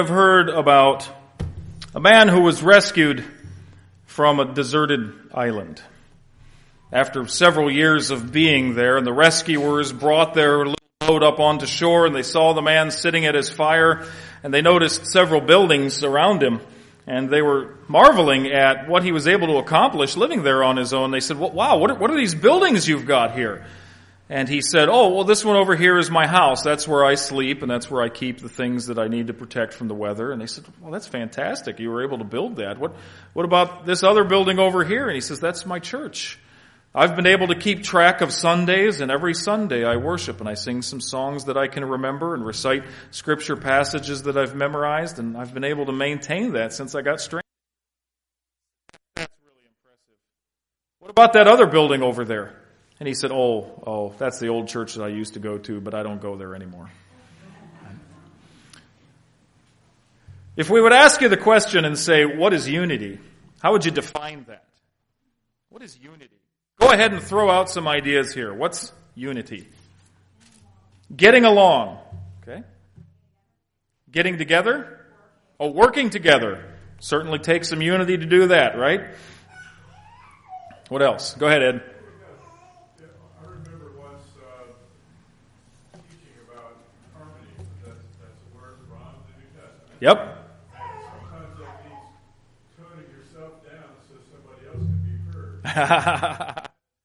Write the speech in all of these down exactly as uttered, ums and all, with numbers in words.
I've heard about a man who was rescued from a deserted island. After several years of being there, and the rescuers brought their little boat up onto shore, and they saw the man sitting at his fire, and they noticed several buildings around him, and they were marveling at what he was able to accomplish living there on his own. They said, well, wow, what are, what are these buildings you've got here? And he said, oh, well, this one over here is my house. That's where I sleep, and that's where I keep the things that I need to protect from the weather. And they said, well, that's fantastic. You were able to build that. What, what about this other building over here? And he says, that's my church. I've been able to keep track of Sundays, and every Sunday I worship, and I sing some songs that I can remember and recite scripture passages that I've memorized, and I've been able to maintain that since I got strength. That's really impressive. What about that other building over there? And he said, oh, oh, that's the old church that I used to go to, but I don't go there anymore. If we would ask you the question and say, what is unity? How would you define that? What is unity? Go ahead and throw out some ideas here. What's unity? Getting along. Okay. Getting together? Oh, working together. Certainly takes some unity to do that, right? What else? Go ahead, Ed. Yep. Sometimes that means toning yourself down so somebody else can be heard.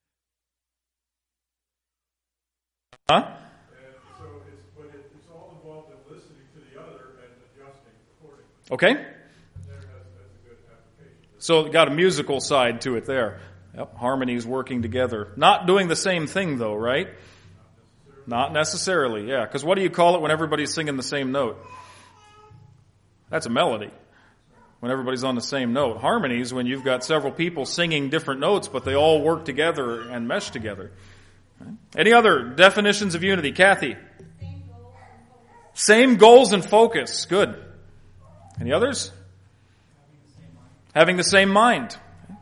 Huh? And so it's, but it, it's all involved in listening to the other and adjusting accordingly. Okay. And there has, that's a good application. So it got a musical side to it there. Yep. Harmonies working together. Not doing the same thing though, right? Not necessarily. Not necessarily, yeah. Because what do you call it when everybody's singing the same note? That's a melody. When everybody's on the same note. Harmonies when you've got several people singing different notes, but they all work together and mesh together. Any other definitions of unity? Kathy? Same goals and focus. Good. Any others? Having the same mind.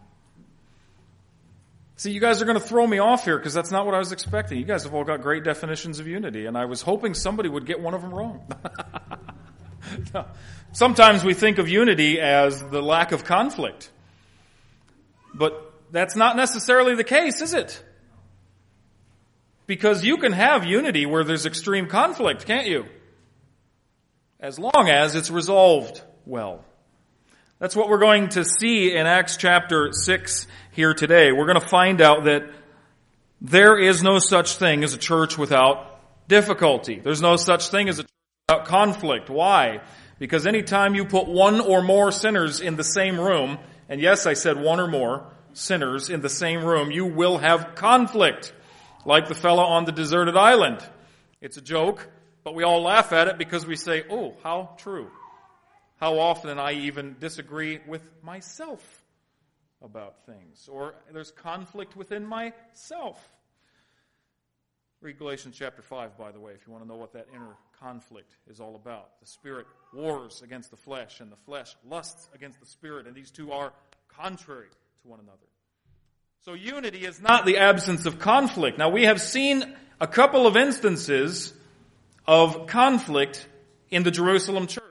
See, you guys are going to throw me off here because that's not what I was expecting. You guys have all got great definitions of unity, and I was hoping somebody would get one of them wrong. No. Sometimes we think of unity as the lack of conflict. But that's not necessarily the case, is it? Because you can have unity where there's extreme conflict, can't you? As long as it's resolved well. That's what we're going to see in Acts chapter six here today. We're going to find out that there is no such thing as a church without difficulty. There's no such thing as a church without conflict. Why? Because anytime you put one or more sinners in the same room, and yes, I said one or more sinners in the same room, you will have conflict. Like the fellow on the deserted island. It's a joke, but we all laugh at it because we say, oh, how true. How often I even disagree with myself about things. Or there's conflict within myself. Read Galatians chapter five, by the way, if you want to know what that inner conflict is all about. The Spirit wars against the flesh, and the flesh lusts against the Spirit, and these two are contrary to one another. So unity is not the absence of conflict. Now, we have seen a couple of instances of conflict in the Jerusalem church.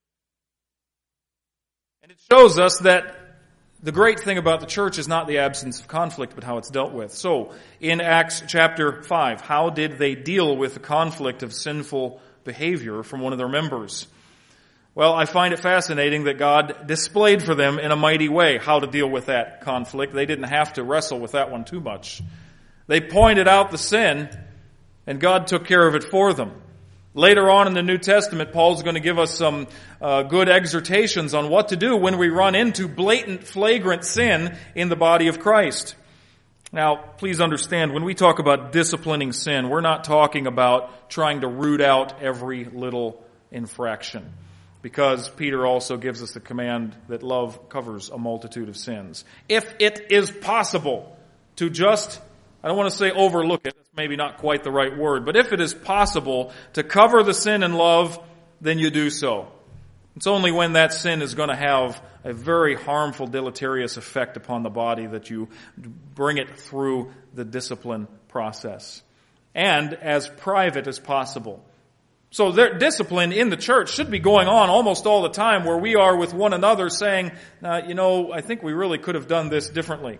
And it shows us that the great thing about the church is not the absence of conflict, but how it's dealt with. So, in Acts chapter five, how did they deal with the conflict of sinful behavior from one of their members? Well, I find it fascinating that God displayed for them in a mighty way how to deal with that conflict. They didn't have to wrestle with that one too much. They pointed out the sin, and God took care of it for them. Later on in the New Testament, Paul's going to give us some uh, good exhortations on what to do when we run into blatant, flagrant sin in the body of Christ. Now, please understand, when we talk about disciplining sin, we're not talking about trying to root out every little infraction. Because Peter also gives us the command that love covers a multitude of sins. If it is possible to just, I don't want to say overlook it, that's maybe not quite the right word, but if it is possible to cover the sin in love, then you do so. It's only when that sin is going to have a very harmful, deleterious effect upon the body that you bring it through the discipline process. And as private as possible. So their discipline in the church should be going on almost all the time, where we are with one another saying, uh, you know, I think we really could have done this differently.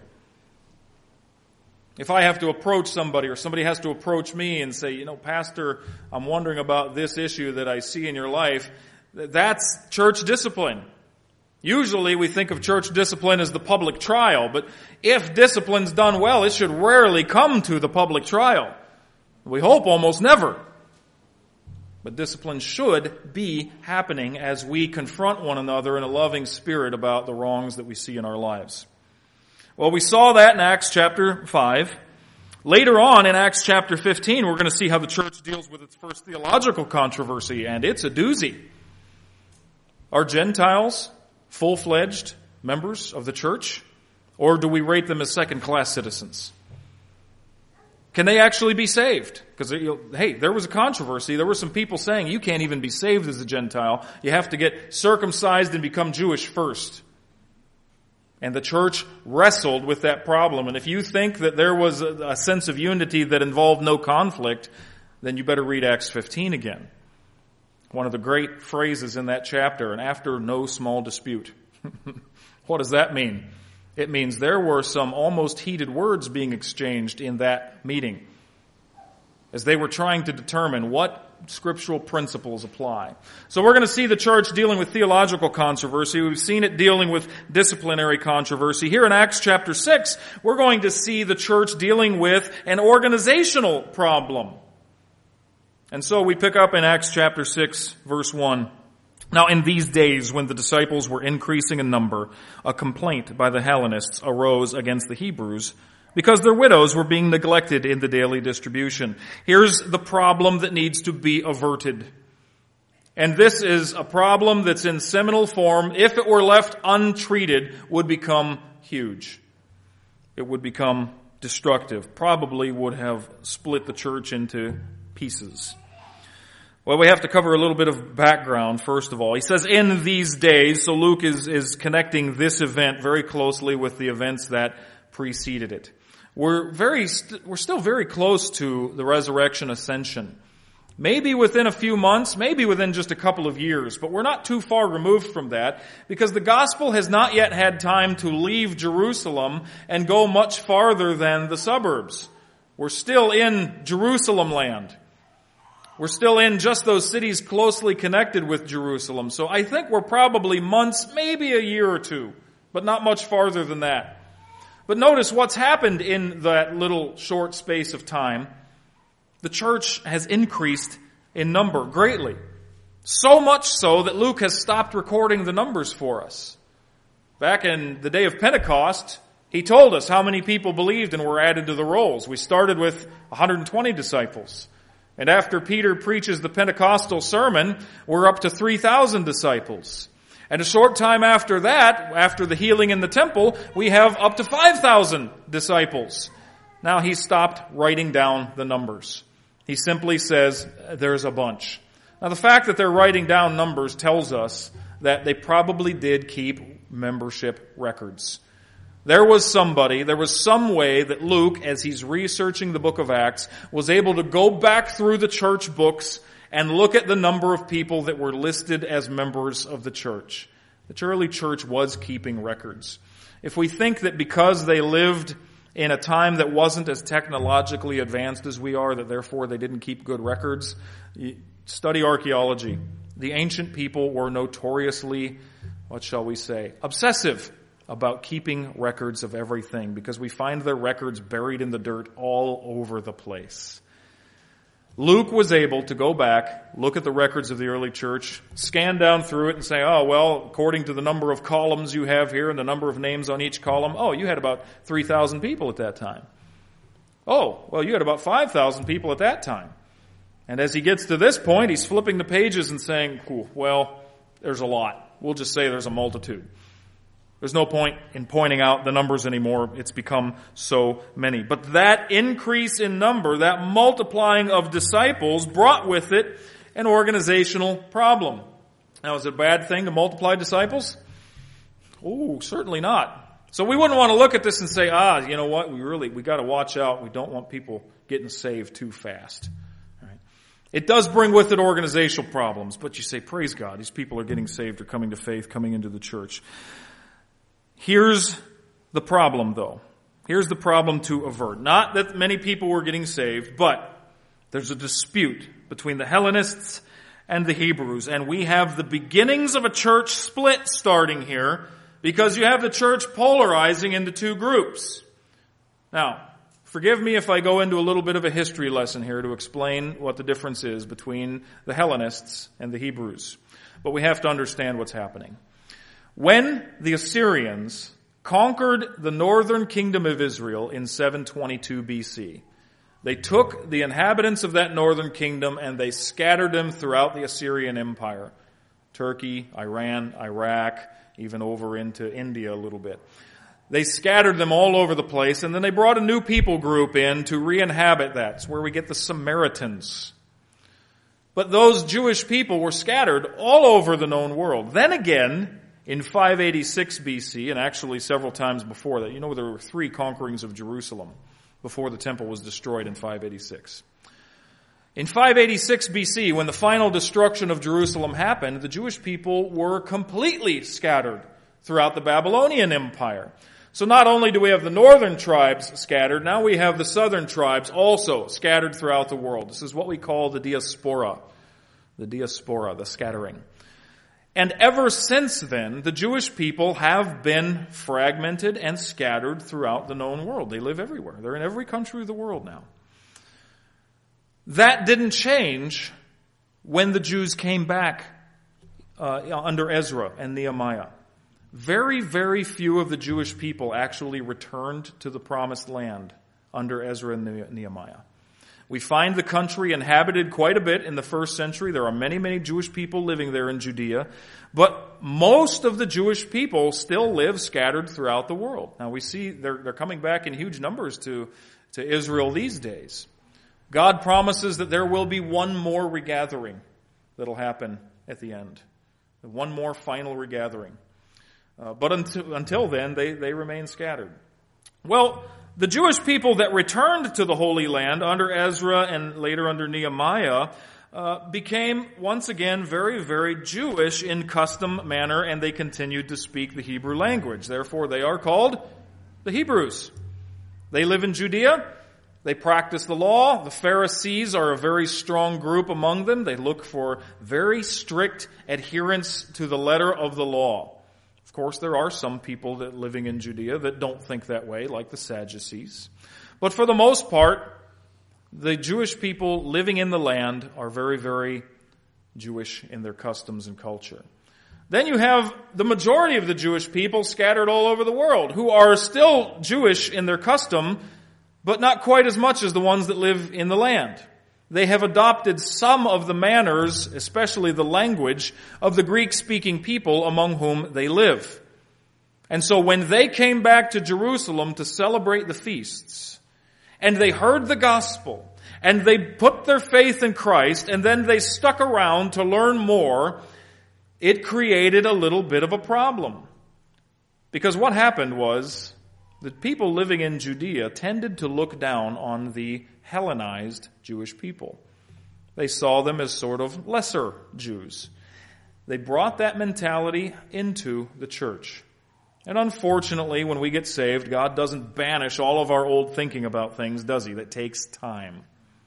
If I have to approach somebody, or somebody has to approach me and say, you know, Pastor, I'm wondering about this issue that I see in your life, that's church discipline. Usually we think of church discipline as the public trial, but if discipline's done well, it should rarely come to the public trial. We hope almost never. But discipline should be happening as we confront one another in a loving spirit about the wrongs that we see in our lives. Well, we saw that in Acts chapter five. Later on in Acts chapter fifteen, we're going to see how the church deals with its first theological controversy, and it's a doozy. Are Gentiles full-fledged members of the church, or do we rate them as second-class citizens? Can they actually be saved? Because, hey, there was a controversy. There were some people saying you can't even be saved as a Gentile. You have to get circumcised and become Jewish first. And the church wrestled with that problem. And if you think that there was a sense of unity that involved no conflict, then you better read Acts fifteen again. One of the great phrases in that chapter, and after no small dispute. What does that mean? It means there were some almost heated words being exchanged in that meeting as they were trying to determine what scriptural principles apply. So we're going to see the church dealing with theological controversy. We've seen it dealing with disciplinary controversy. Here in Acts chapter six, we're going to see the church dealing with an organizational problem. And so we pick up in Acts chapter six, verse one. Now in these days, when the disciples were increasing in number, a complaint by the Hellenists arose against the Hebrews because their widows were being neglected in the daily distribution. Here's the problem that needs to be averted. And this is a problem that's in seminal form. If it were left untreated, would become huge. It would become destructive. Probably would have split the church into pieces. Well, we have to cover a little bit of background, first of all. He says, in these days, so Luke is, is connecting this event very closely with the events that preceded it. We're very, st- we're still very close to the resurrection ascension. Maybe within a few months, maybe within just a couple of years, but we're not too far removed from that, because the gospel has not yet had time to leave Jerusalem and go much farther than the suburbs. We're still in Jerusalem land. We're still in just those cities closely connected with Jerusalem. So I think we're probably months, maybe a year or two, but not much farther than that. But notice what's happened in that little short space of time. The church has increased in number greatly. So much so that Luke has stopped recording the numbers for us. Back in the day of Pentecost, he told us how many people believed and were added to the rolls. We started with one hundred twenty disciples. And after Peter preaches the Pentecostal sermon, we're up to three thousand disciples. And a short time after that, after the healing in the temple, we have up to five thousand disciples. Now he stopped writing down the numbers. He simply says, there's a bunch. Now the fact that they're writing down numbers tells us that they probably did keep membership records. There was somebody, there was some way that Luke, as he's researching the book of Acts, was able to go back through the church books and look at the number of people that were listed as members of the church. The early church was keeping records. If we think that because they lived in a time that wasn't as technologically advanced as we are, that therefore they didn't keep good records, study archaeology. The ancient people were notoriously, what shall we say, obsessive about keeping records of everything, because we find their records buried in the dirt all over the place. Luke was able to go back, look at the records of the early church, scan down through it and say, oh, well, according to the number of columns you have here and the number of names on each column, oh, you had about three thousand people at that time. Oh, well, you had about five thousand people at that time. And as he gets to this point, he's flipping the pages and saying, well, there's a lot. We'll just say there's a multitude. There's no point in pointing out the numbers anymore. It's become so many. But that increase in number, that multiplying of disciples, brought with it an organizational problem. Now, is it a bad thing to multiply disciples? Oh, certainly not. So we wouldn't want to look at this and say, ah, you know what, we really, we got to watch out. We don't want people getting saved too fast. It does bring with it organizational problems, but you say, praise God, these people are getting saved or coming to faith, coming into the church. Here's the problem, though. Here's the problem to avert. Not that many people were getting saved, but there's a dispute between the Hellenists and the Hebrews, and we have the beginnings of a church split starting here because you have the church polarizing into two groups. Now, forgive me if I go into a little bit of a history lesson here to explain what the difference is between the Hellenists and the Hebrews. But we have to understand what's happening. When the Assyrians conquered the northern kingdom of Israel in seven twenty-two B C, they took the inhabitants of that northern kingdom and they scattered them throughout the Assyrian Empire. Turkey, Iran, Iraq, even over into India a little bit. They scattered them all over the place, and then they brought a new people group in to re-inhabit that. It's where we get the Samaritans. But those Jewish people were scattered all over the known world. Then again, in five eighty-six B C, and actually several times before that, you know there were three conquerings of Jerusalem before the temple was destroyed in five eighty-six. In five eighty-six B C, when the final destruction of Jerusalem happened, the Jewish people were completely scattered throughout the Babylonian Empire. So not only do we have the northern tribes scattered, now we have the southern tribes also scattered throughout the world. This is what we call the diaspora. The diaspora, the scattering. And ever since then, the Jewish people have been fragmented and scattered throughout the known world. They live everywhere. They're in every country of the world now. That didn't change when the Jews came back uh, under Ezra and Nehemiah. Very, very few of the Jewish people actually returned to the promised land under Ezra and Nehemiah. We find the country inhabited quite a bit in the first century. There are many, many Jewish people living there in Judea. But most of the Jewish people still live scattered throughout the world. Now we see they're, they're coming back in huge numbers to, to Israel these days. God promises that there will be one more regathering that'll happen at the end. One more final regathering. Uh, but until, until then, they, they remain scattered. Well, the Jewish people that returned to the Holy Land under Ezra and later under Nehemiah uh, became once again very, very Jewish in custom, manner, and they continued to speak the Hebrew language. Therefore, they are called the Hebrews. They live in Judea. They practice the law. The Pharisees are a very strong group among them. They look for very strict adherence to the letter of the law. Of course, there are some people that living in Judea that don't think that way, like the Sadducees. But for the most part, the Jewish people living in the land are very, very Jewish in their customs and culture. Then you have the majority of the Jewish people scattered all over the world, who are still Jewish in their custom, but not quite as much as the ones that live in the land. They have adopted some of the manners, especially the language, of the Greek-speaking people among whom they live. And so when they came back to Jerusalem to celebrate the feasts, and they heard the gospel, and they put their faith in Christ, and then they stuck around to learn more, it created a little bit of a problem. Because what happened was, the people living in Judea tended to look down on the Hellenized Jewish people. They saw them as sort of lesser Jews. They brought that mentality into the church. And unfortunately, when we get saved, God doesn't banish all of our old thinking about things, does He? That takes time.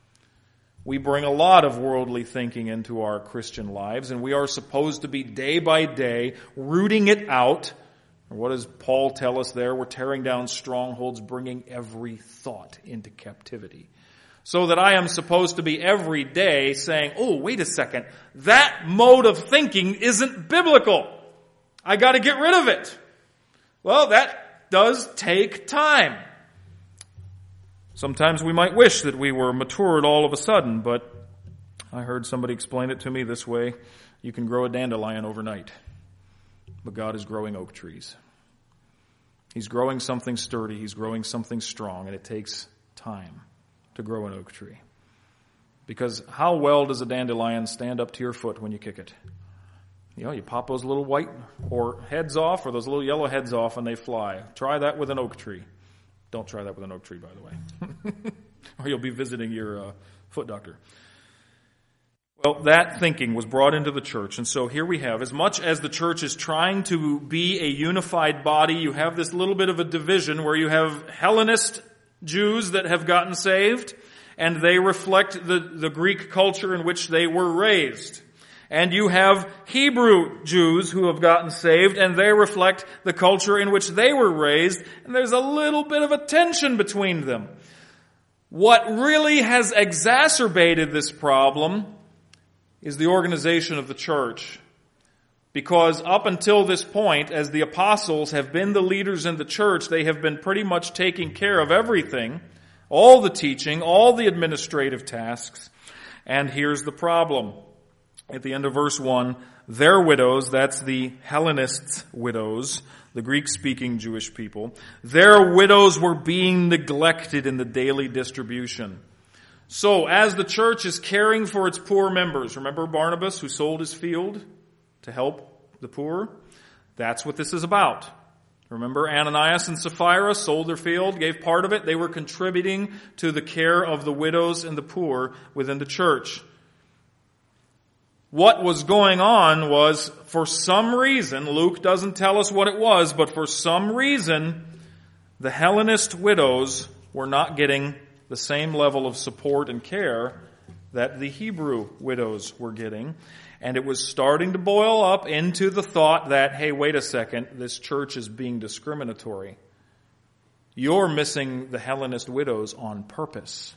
We bring a lot of worldly thinking into our Christian lives, and we are supposed to be day by day rooting it out. What does Paul tell us there? We're tearing down strongholds, bringing every thought into captivity. So that I am supposed to be every day saying, oh, wait a second, that mode of thinking isn't biblical. I got to get rid of it. Well, that does take time. Sometimes we might wish that we were matured all of a sudden, but I heard somebody explain it to me this way. You can grow a dandelion overnight, but God is growing oak trees. He's growing something sturdy. He's growing something strong, and it takes time to grow an oak tree. Because how well does a dandelion stand up to your foot when you kick it? You know, you pop those little white or heads off or those little yellow heads off and they fly. Try that with an oak tree. Don't try that with an oak tree, by the way. Or you'll be visiting your uh, foot doctor. Well, that thinking was brought into the church, and so here we have, as much as the church is trying to be a unified body, you have this little bit of a division where you have Hellenist Jews that have gotten saved, and they reflect the, the Greek culture in which they were raised. And you have Hebrew Jews who have gotten saved, and they reflect the culture in which they were raised, and there's a little bit of a tension between them. What really has exacerbated this problem is the organization of the church. Because up until this point, as the apostles have been the leaders in the church, they have been pretty much taking care of everything, all the teaching, all the administrative tasks. And here's the problem. At the end of verse one, their widows, that's the Hellenists' widows, the Greek-speaking Jewish people, their widows were being neglected in the daily distribution. So, as the church is caring for its poor members, remember Barnabas who sold his field to help the poor? That's what this is about. Remember Ananias and Sapphira sold their field, gave part of it. They were contributing to the care of the widows and the poor within the church. What was going on was, for some reason, Luke doesn't tell us what it was, but for some reason, the Hellenist widows were not getting the same level of support and care that the Hebrew widows were getting. And it was starting to boil up into the thought that, hey, wait a second, this church is being discriminatory. You're missing the Hellenist widows on purpose.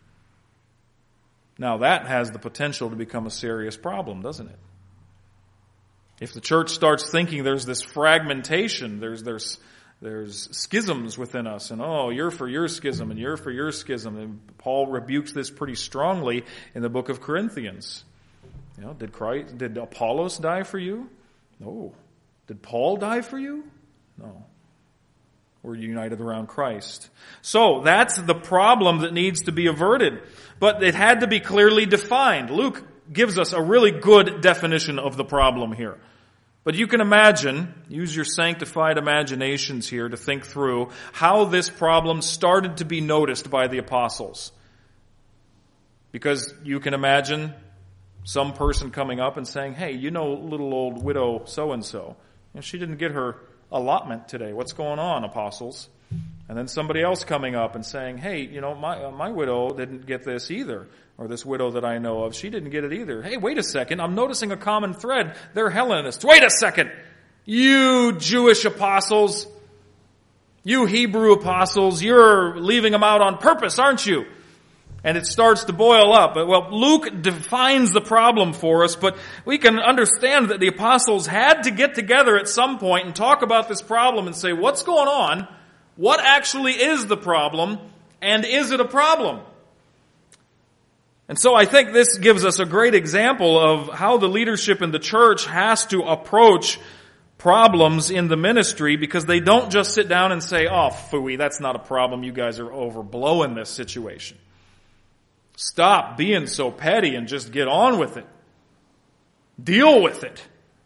Now that has the potential to become a serious problem, doesn't it? If the church starts thinking there's this fragmentation, there's there's there's schisms within us, and oh, you're for your schism, and you're for your schism, and Paul rebukes this pretty strongly in the book of Corinthians. You know, did Christ, did Apollos die for you? No. Did Paul die for you? No. We're united around Christ. So that's the problem that needs to be averted. But it had to be clearly defined. Luke gives us a really good definition of the problem here. But you can imagine, use your sanctified imaginations here to think through how this problem started to be noticed by the apostles. Because you can imagine some person coming up and saying, hey, you know little old widow so-and-so. And she didn't get her allotment today. What's going on, apostles? And then somebody else coming up and saying, hey, you know, my uh, my widow didn't get this either. Or this widow that I know of, she didn't get it either. Hey, wait a second, I'm noticing a common thread. They're Hellenists. Wait a second! You Jewish apostles, you Hebrew apostles, you're leaving them out on purpose, aren't you? And it starts to boil up. Well, Luke defines the problem for us, but we can understand that the apostles had to get together at some point and talk about this problem and say, what's going on? What actually is the problem? And is it a problem? And so I think this gives us a great example of how the leadership in the church has to approach problems in the ministry, because they don't just sit down and say, oh, phooey, that's not a problem. You guys are overblowing this situation. Stop being so petty and just get on with it. Deal with it.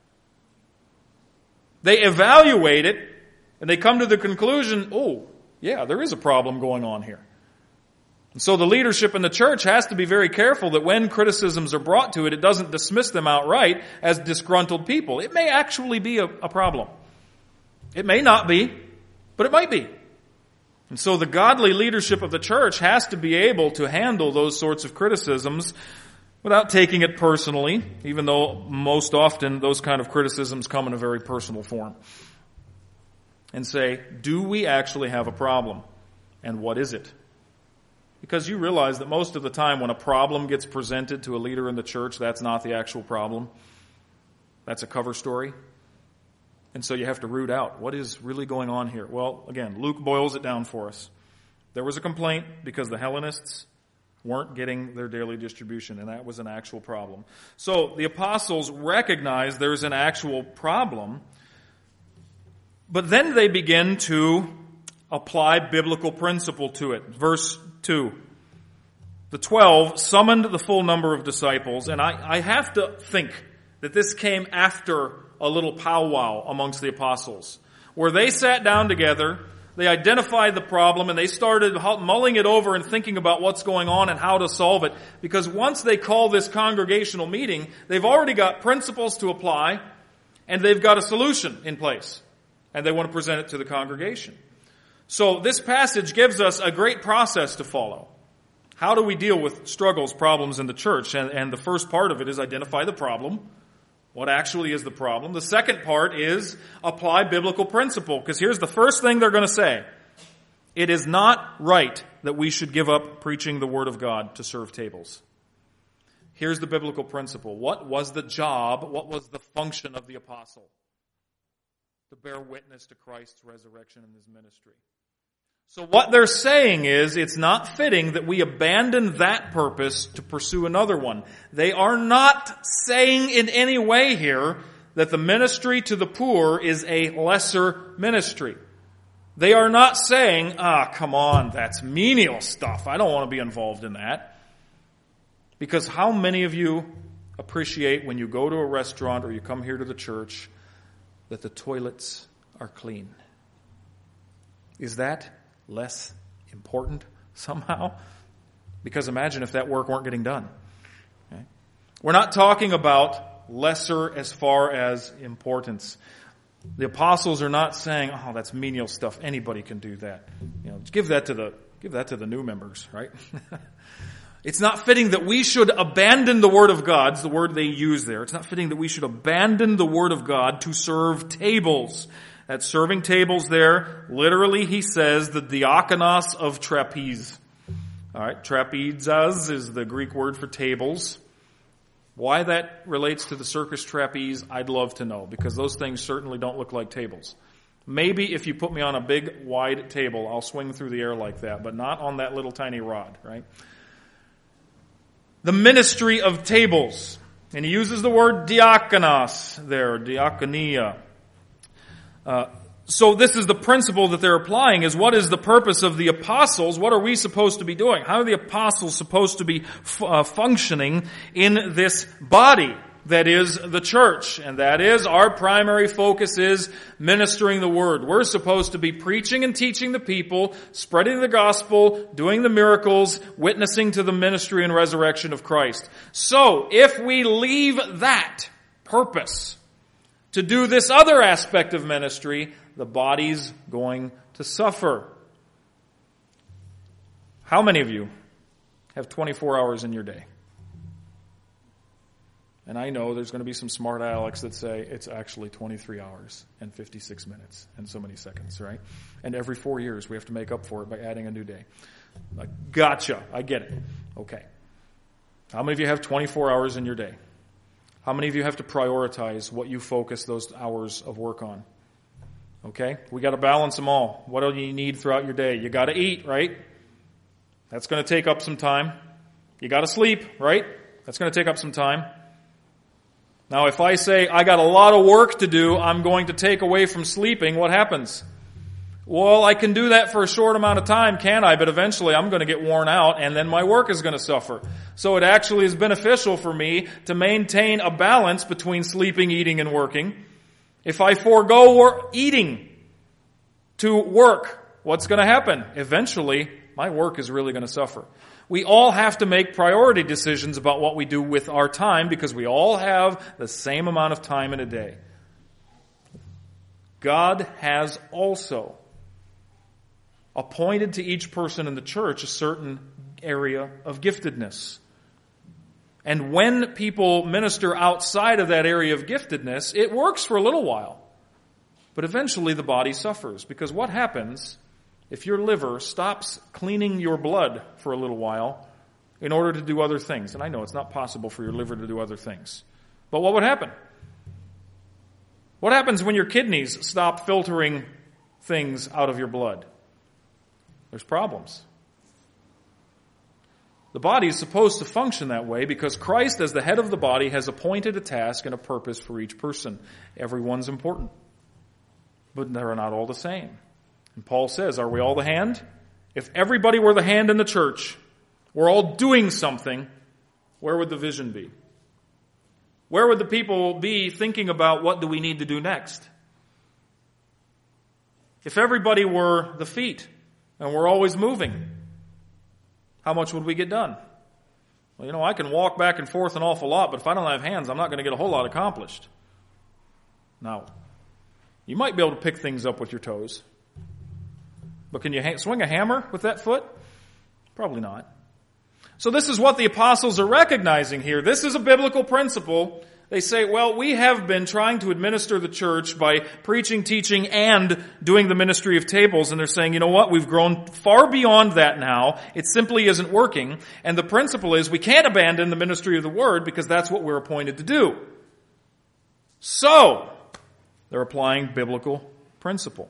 They evaluate it and they come to the conclusion, oh, yeah, there is a problem going on here. And so the leadership in the church has to be very careful that when criticisms are brought to it, it doesn't dismiss them outright as disgruntled people. It may actually be a, a problem. It may not be, but it might be. And so the godly leadership of the church has to be able to handle those sorts of criticisms without taking it personally, even though most often those kind of criticisms come in a very personal form. And say, do we actually have a problem? And what is it? Because you realize that most of the time when a problem gets presented to a leader in the church, that's not the actual problem. That's a cover story. And so you have to root out what is really going on here. Well, again, Luke boils it down for us. There was a complaint because the Hellenists weren't getting their daily distribution, and that was an actual problem. So the apostles recognize there's an actual problem, but then they begin to apply biblical principle to it. Verse two. The twelve summoned the full number of disciples, and I, I have to think that this came after a little powwow amongst the apostles, where they sat down together, They identified the problem and they started mulling it over and thinking about what's going on and how to solve it. Because once they call this congregational meeting, they've already got principles to apply and they've got a solution in place. And they want to present it to the congregation. So this passage gives us a great process to follow. How do we deal with struggles, problems in the church? And, and the first part of it is identify the problem. What actually is the problem? The second part is apply biblical principle. Because here's the first thing they're going to say. It is not right that we should give up preaching the Word of God to serve tables. Here's the biblical principle. What was the job, what was the function of the apostle? To bear witness to Christ's resurrection and His ministry. So what they're saying is, it's not fitting that we abandon that purpose to pursue another one. They are not saying in any way here that the ministry to the poor is a lesser ministry. They are not saying, ah, come on, that's menial stuff. I don't want to be involved in that. Because how many of you appreciate when you go to a restaurant or you come here to the church that the toilets are clean? Is that less important somehow? Because imagine if that work weren't getting done. Okay? We're not talking about lesser as far as importance. The apostles are not saying, oh, that's menial stuff. Anybody can do that. You know, give that to the, give that to the new members, right? It's not fitting that we should abandon the Word of God. It's the word they use there. It's not fitting that we should abandon the Word of God to serve tables. That serving tables there, literally he says the diakonos of trapeze. All right, trapezas is the Greek word for tables. Why that relates to the circus trapeze, I'd love to know, because those things certainly don't look like tables. Maybe if you put me on a big, wide table, I'll swing through the air like that, but not on that little tiny rod, right? The ministry of tables. And he uses the word diakonos there, diakonia. Uh, so this is the principle that they're applying, is what is the purpose of the apostles? What are we supposed to be doing? How are the apostles supposed to be f- uh, functioning in this body that is the church? And that is, our primary focus is ministering the word. We're supposed to be preaching and teaching the people, spreading the gospel, doing the miracles, witnessing to the ministry and resurrection of Christ. So, if we leave that purpose to do this other aspect of ministry, the body's going to suffer. How many of you have twenty-four hours in your day? And I know there's going to be some smart Alex that say it's actually twenty-three hours and fifty-six minutes and so many seconds, right? And every four years we have to make up for it by adding a new day. Like, gotcha, I get it. Okay. How many of you have twenty-four hours in your day? How many of you have to prioritize what you focus those hours of work on? Okay? We got to balance them all. What do you need throughout your day? You got to eat, right? That's going to take up some time. You got to sleep, right? That's going to take up some time. Now, if I say, I got a lot of work to do, I'm going to take away from sleeping, what happens? Well, I can do that for a short amount of time, can I? But eventually I'm going to get worn out and then my work is going to suffer. So it actually is beneficial for me to maintain a balance between sleeping, eating, and working. If I forego wor- eating to work, what's going to happen? Eventually, my work is really going to suffer. We all have to make priority decisions about what we do with our time because we all have the same amount of time in a day. God has also appointed to each person in the church a certain area of giftedness. And when people minister outside of that area of giftedness, it works for a little while. But eventually the body suffers. Because what happens if your liver stops cleaning your blood for a little while in order to do other things? And I know it's not possible for your liver to do other things. But what would happen? What happens when your kidneys stop filtering things out of your blood? There's problems. The body is supposed to function that way because Christ, as the head of the body, has appointed a task and a purpose for each person. Everyone's important. But they're not all the same. And Paul says, are we all the hand? If everybody were the hand in the church, we're all doing something, where would the vision be? Where would the people be thinking about what do we need to do next? If everybody were the feet and we're always moving, how much would we get done? Well, you know, I can walk back and forth an awful lot, but if I don't have hands, I'm not going to get a whole lot accomplished. Now, you might be able to pick things up with your toes. But can you ha- swing a hammer with that foot? Probably not. So this is what the apostles are recognizing here. This is a biblical principle. They say, well, we have been trying to administer the church by preaching, teaching, and doing the ministry of tables. And they're saying, you know what? We've grown far beyond that now. It simply isn't working. And the principle is we can't abandon the ministry of the word because that's what we're appointed to do. So, they're applying biblical principle.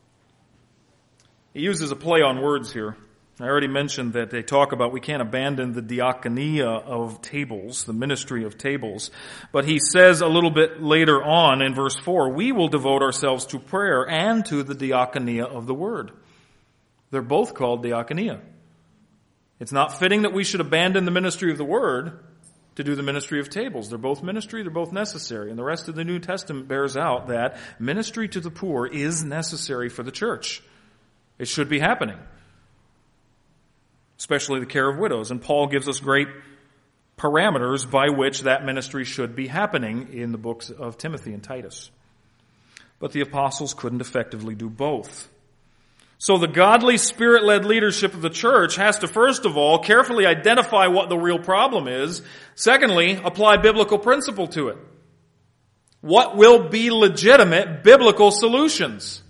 He uses a play on words here. I already mentioned that they talk about we can't abandon the diakonia of tables, the ministry of tables. But he says a little bit later on in verse four, we will devote ourselves to prayer and to the diakonia of the word. They're both called diakonia. It's not fitting that we should abandon the ministry of the word to do the ministry of tables. They're both ministry, they're both necessary. And the rest of the New Testament bears out that ministry to the poor is necessary for the church. It should be happening. Especially the care of widows. And Paul gives us great parameters by which that ministry should be happening in the books of Timothy and Titus. But the apostles couldn't effectively do both. So the godly, Spirit-led leadership of the church has to, first of all, carefully identify what the real problem is. Secondly, apply biblical principle to it. What will be legitimate biblical solutions?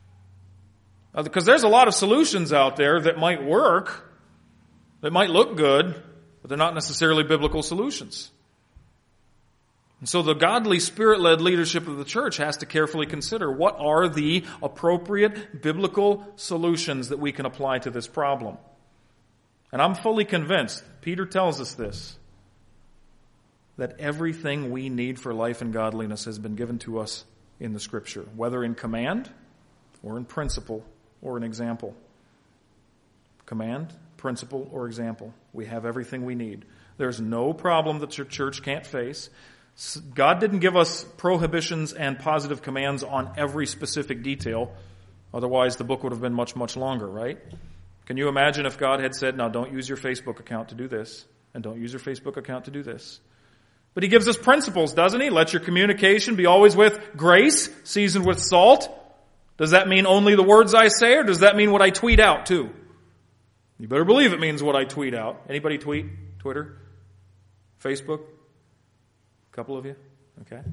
Uh, because there's a lot of solutions out there that might work, that might look good, but they're not necessarily biblical solutions. And so the godly, Spirit-led leadership of the church has to carefully consider what are the appropriate biblical solutions that we can apply to this problem. And I'm fully convinced, Peter tells us this, that everything we need for life and godliness has been given to us in the Scripture, whether in command or in principle or in example. Command, principle, or example. We have everything we need. There's no problem that your church can't face. God didn't give us prohibitions and positive commands on every specific detail. Otherwise, the book would have been much, much longer, right? Can you imagine if God had said, now don't use your Facebook account to do this, and don't use your Facebook account to do this? But he gives us principles, doesn't he? Let your communication be always with grace, seasoned with salt. Does that mean only the words I say, or does that mean what I tweet out too? You better believe it means what I tweet out. Anybody tweet? Twitter? Facebook? A couple of you? Okay.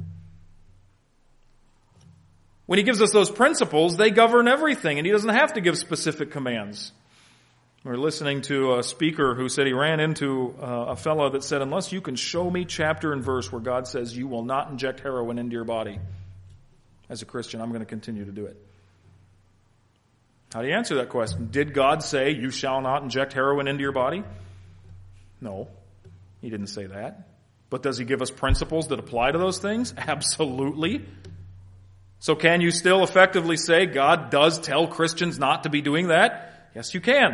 When he gives us those principles, they govern everything, and he doesn't have to give specific commands. We were listening to a speaker who said he ran into a fellow that said, unless you can show me chapter and verse where God says you will not inject heroin into your body, as a Christian, I'm going to continue to do it. How do you answer that question? Did God say you shall not inject heroin into your body? No, he didn't say that. But does he give us principles that apply to those things? Absolutely. So can you still effectively say God does tell Christians not to be doing that? Yes, you can.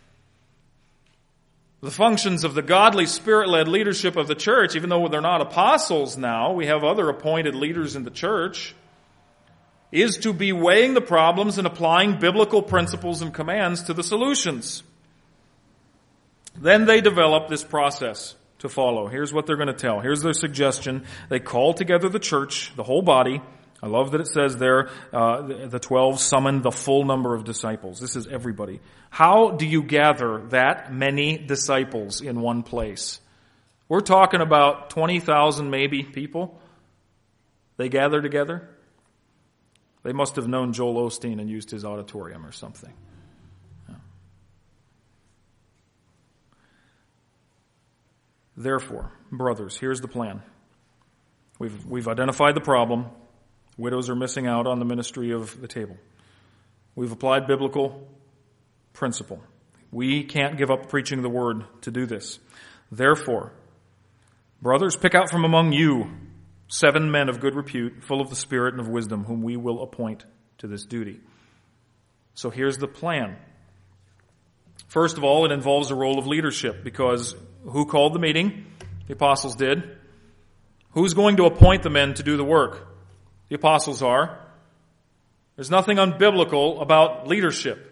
The functions of the godly, Spirit-led leadership of the church, even though they're not apostles now, we have other appointed leaders in the church, is to be weighing the problems and applying biblical principles and commands to the solutions. Then they develop this process to follow. Here's what they're going to tell. Here's their suggestion. They call together the church, the whole body. I love that it says there, uh, the twelve summoned the full number of disciples. This is everybody. How do you gather that many disciples in one place? We're talking about twenty thousand maybe people. They gather together. They must have known Joel Osteen and used his auditorium or something. Yeah. Therefore, brothers, here's the plan. We've, we've identified the problem. Widows are missing out on the ministry of the table. We've applied biblical principle. We can't give up preaching the word to do this. Therefore, brothers, pick out from among you seven men of good repute, full of the Spirit and of wisdom, whom we will appoint to this duty. So here's the plan. First of all, it involves a role of leadership, because who called the meeting? The apostles did. Who's going to appoint the men to do the work? The apostles are. There's nothing unbiblical about leadership.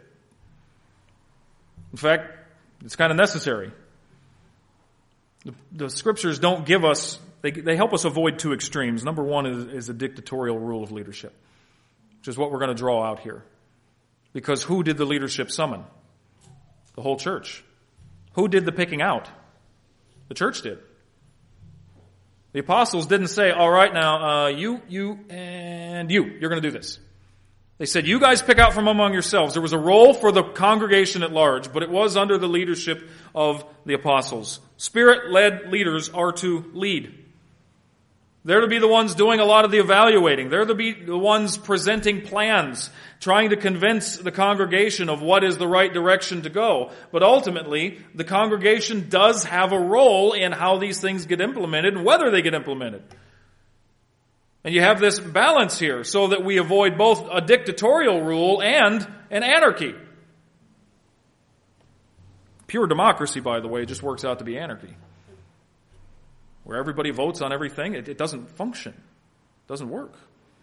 In fact, it's kind of necessary. The, the scriptures don't give us, they, they help us avoid two extremes. Number one is, is a dictatorial rule of leadership, which is what we're going to draw out here. Because who did the leadership summon? The whole church. Who did the picking out? The church did. The apostles didn't say, all right, now, uh, you, you, and you, you're going to do this. They said, you guys pick out from among yourselves. There was a role for the congregation at large, but it was under the leadership of the apostles. Spirit-led leaders are to lead. They're to be the ones doing a lot of the evaluating. They're to be the ones presenting plans, trying to convince the congregation of what is the right direction to go. But ultimately, the congregation does have a role in how these things get implemented and whether they get implemented. And you have this balance here so that we avoid both a dictatorial rule and an anarchy. Pure democracy, by the way, just works out to be anarchy. Where everybody votes on everything, it, it doesn't function. It doesn't work.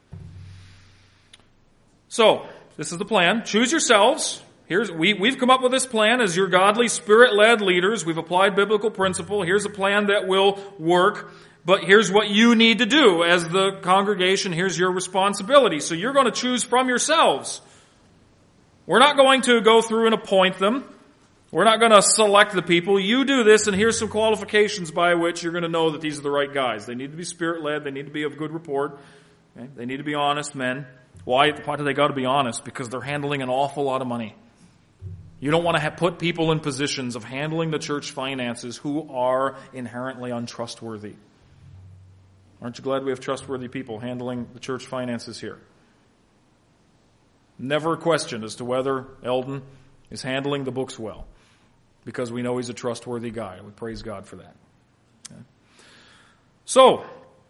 So, this is the plan. Choose yourselves. Here's, we, we've come up with this plan as your godly, Spirit-led leaders. We've applied biblical principle. Here's a plan that will work. But here's what you need to do as the congregation. Here's your responsibility. So you're going to choose from yourselves. We're not going to go through and appoint them. We're not going to select the people. You do this, and here's some qualifications by which you're going to know that these are the right guys. They need to be Spirit-led. They need to be of good report. Okay? They need to be honest men. Why, why do they got to be honest? Because they're handling an awful lot of money. You don't want to have put people in positions of handling the church finances who are inherently untrustworthy. Aren't you glad we have trustworthy people handling the church finances here? Never a question as to whether Eldon is handling the books well, because we know he's a trustworthy guy. We praise God for that. Okay. So,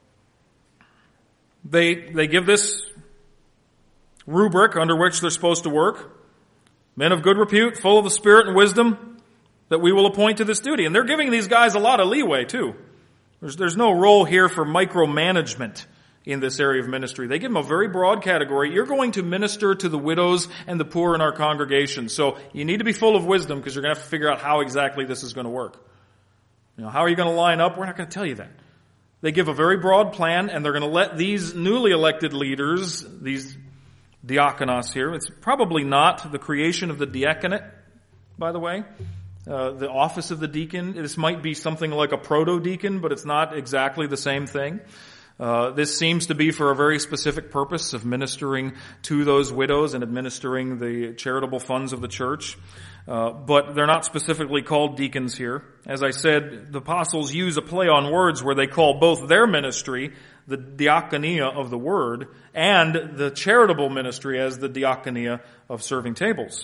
they they give this rubric under which they're supposed to work. Men of good repute, full of the Spirit and wisdom, that we will appoint to this duty. And they're giving these guys a lot of leeway, too. There's, there's no role here for micromanagement in this area of ministry. They give them a very broad category. You're going to minister to the widows and the poor in our congregation. So you need to be full of wisdom because you're going to have to figure out how exactly this is going to work. You know, how are you going to line up? We're not going to tell you that. They give a very broad plan, and they're going to let these newly elected leaders, these diakonos here, it's probably not the creation of the diaconate, by the way. Uh, the office of the deacon, this might be something like a proto-deacon, but it's not exactly the same thing. Uh, this seems to be for a very specific purpose of ministering to those widows and administering the charitable funds of the church. Uh, but they're not specifically called deacons here. As I said, the apostles use a play on words where they call both their ministry the diaconia of the word and the charitable ministry as the diaconia of serving tables.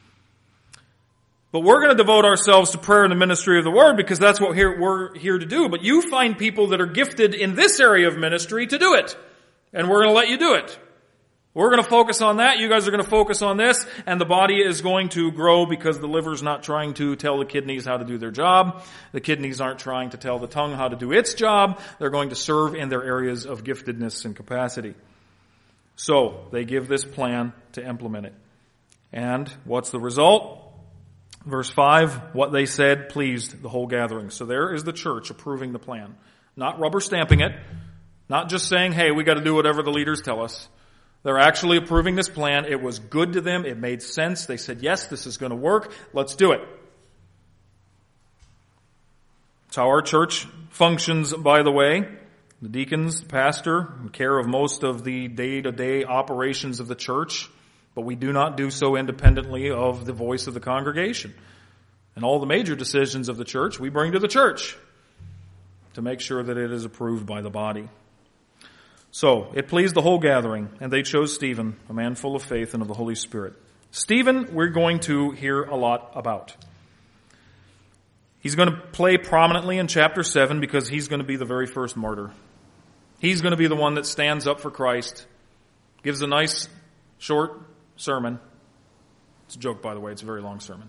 But we're going to devote ourselves to prayer and the ministry of the Word because that's what here, we're here to do. But you find people that are gifted in this area of ministry to do it. And we're going to let you do it. We're going to focus on that. You guys are going to focus on this. And the body is going to grow because the liver's not trying to tell the kidneys how to do their job. The kidneys aren't trying to tell the tongue how to do its job. They're going to serve in their areas of giftedness and capacity. So, they give this plan to implement it. And what's the result? Verse five, what they said pleased the whole gathering. So there is the church approving the plan. Not rubber stamping it. Not just saying, hey, we got to do whatever the leaders tell us. They're actually approving this plan. It was good to them. It made sense. They said, yes, this is going to work. Let's do it. It's how our church functions, by the way. The deacons, the pastor, in care of most of the day-to-day operations of the church. But we do not do so independently of the voice of the congregation. And all the major decisions of the church we bring to the church to make sure that it is approved by the body. So, it pleased the whole gathering, and they chose Stephen, a man full of faith and of the Holy Spirit. Stephen, we're going to hear a lot about. He's going to play prominently in chapter seven because he's going to be the very first martyr. He's going to be the one that stands up for Christ, gives a nice, short sermon. It's a joke, by the way. It's a very long sermon.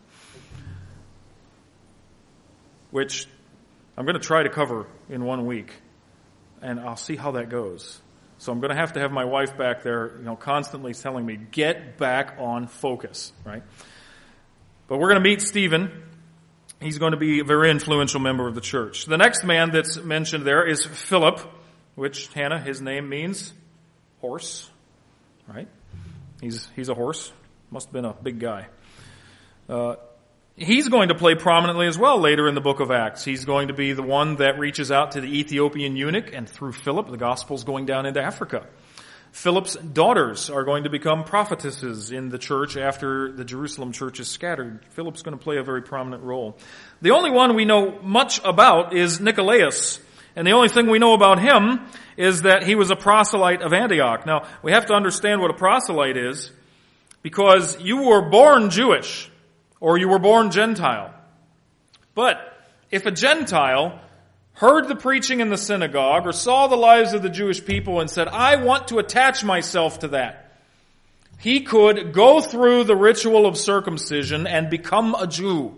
Which I'm going to try to cover in one week. And I'll see how that goes. So I'm going to have to have my wife back there, you know, constantly telling me, get back on focus, right? But we're going to meet Stephen. He's going to be a very influential member of the church. The next man that's mentioned there is Philip, which, Hannah, his name means horse, right? He's, he's a horse. Must have been a big guy. Uh, he's going to play prominently as well later in the book of Acts. He's going to be the one that reaches out to the Ethiopian eunuch, and through Philip, the gospel's going down into Africa. Philip's daughters are going to become prophetesses in the church after the Jerusalem church is scattered. Philip's going to play a very prominent role. The only one we know much about is Nicolaus. And the only thing we know about him is that he was a proselyte of Antioch. Now, we have to understand what a proselyte is, because you were born Jewish or you were born Gentile. But if a Gentile heard the preaching in the synagogue or saw the lives of the Jewish people and said, I want to attach myself to that, he could go through the ritual of circumcision and become a Jew.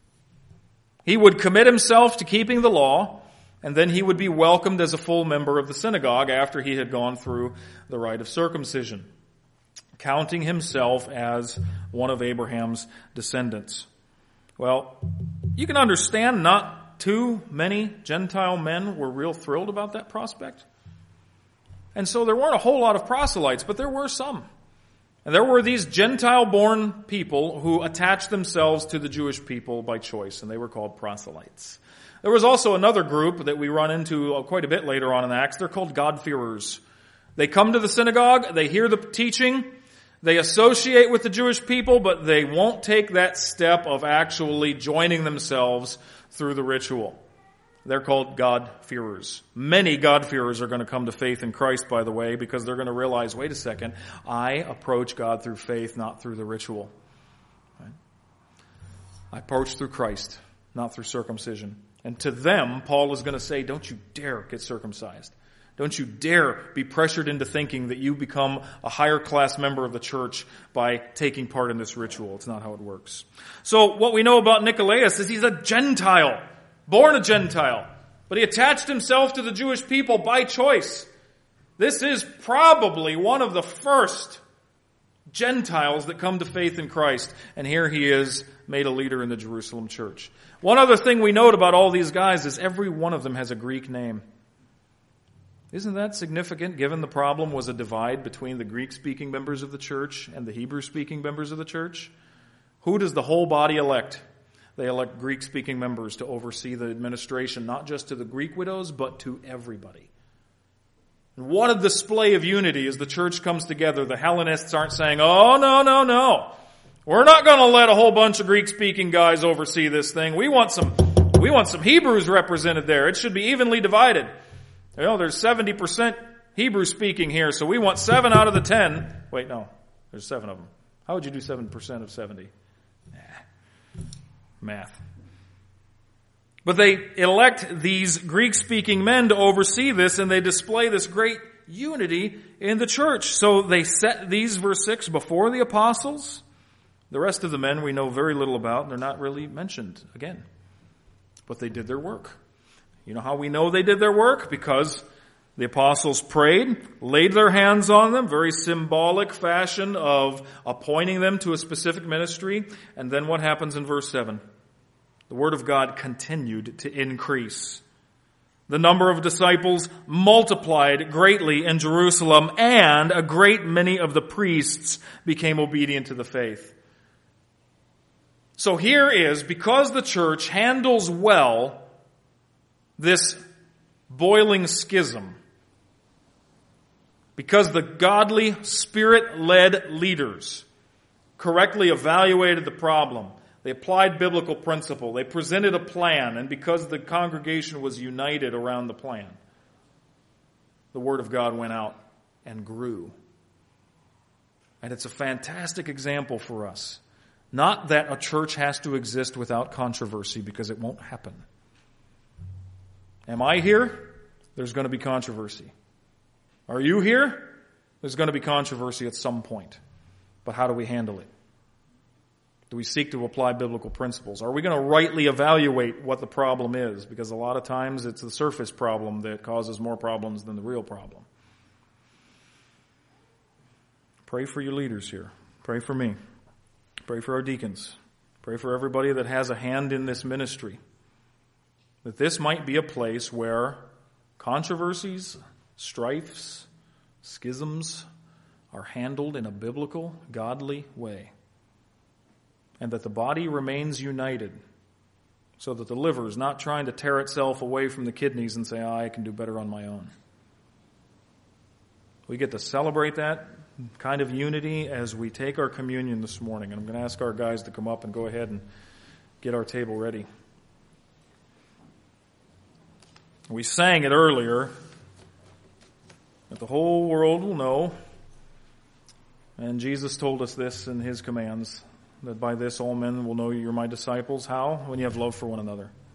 He would commit himself to keeping the law, and then he would be welcomed as a full member of the synagogue after he had gone through the rite of circumcision, counting himself as one of Abraham's descendants. Well, you can understand not too many Gentile men were real thrilled about that prospect. And so there weren't a whole lot of proselytes, but there were some. And there were these Gentile-born people who attached themselves to the Jewish people by choice, and they were called proselytes. There was also another group that we run into quite a bit later on in Acts. They're called God-fearers. They come to the synagogue, they hear the teaching, they associate with the Jewish people, but they won't take that step of actually joining themselves through the ritual. They're called God-fearers. Many God-fearers are going to come to faith in Christ, by the way, because they're going to realize, wait a second, I approach God through faith, not through the ritual. Right? I approach through Christ, not through circumcision. And to them, Paul is going to say, don't you dare get circumcised. Don't you dare be pressured into thinking that you become a higher class member of the church by taking part in this ritual. It's not how it works. So what we know about Nicolaus is he's a Gentile, born a Gentile, but he attached himself to the Jewish people by choice. This is probably one of the first Gentiles that come to faith in Christ, and here he is made a leader in the Jerusalem church. One other thing we note about all these guys is every one of them has a Greek name. Isn't that significant, given the problem was a divide between the Greek-speaking members of the church and the Hebrew-speaking members of the church? Who does the whole body elect? They elect Greek-speaking members to oversee the administration, not just to the Greek widows, but to everybody. And what a display of unity as the church comes together. The Hellenists aren't saying, oh, no, no, no. We're not going to let a whole bunch of Greek-speaking guys oversee this thing. We want some, we want some Hebrews represented there. It should be evenly divided. You know, there's seventy percent Hebrew speaking here, so we want seven out of the ten. Wait, no. There's seven of them. How would you do seven percent of seventy? Nah. Math. But they elect these Greek-speaking men to oversee this, and they display this great unity in the church. So they set these, verse six, before the apostles. The rest of the men we know very little about. They're not really mentioned again. But they did their work. You know how we know they did their work? Because the apostles prayed, laid their hands on them, very symbolic fashion of appointing them to a specific ministry. And then what happens in verse seven? The word of God continued to increase. The number of disciples multiplied greatly in Jerusalem, and a great many of the priests became obedient to the faith. So here is, because the church handles well this boiling schism, because the godly, Spirit-led leaders correctly evaluated the problem, they applied biblical principle, they presented a plan, and because the congregation was united around the plan, the Word of God went out and grew. And it's a fantastic example for us. Not that a church has to exist without controversy, because it won't happen. Am I here? There's going to be controversy. Are you here? There's going to be controversy at some point. But how do we handle it? Do we seek to apply biblical principles? Are we going to rightly evaluate what the problem is? Because a lot of times it's the surface problem that causes more problems than the real problem. Pray for your leaders here. Pray for me. Pray for our deacons. Pray for everybody that has a hand in this ministry. That this might be a place where controversies, strifes, schisms are handled in a biblical, godly way. And that the body remains united so that the liver is not trying to tear itself away from the kidneys and say, oh, I can do better on my own. We get to celebrate that kind of unity as we take our communion this morning. And I'm going to ask our guys to come up and go ahead and get our table ready. We sang it earlier, that the whole world will know, and Jesus told us this in his commands, that by this all men will know you're my disciples. How? When you have love for one another.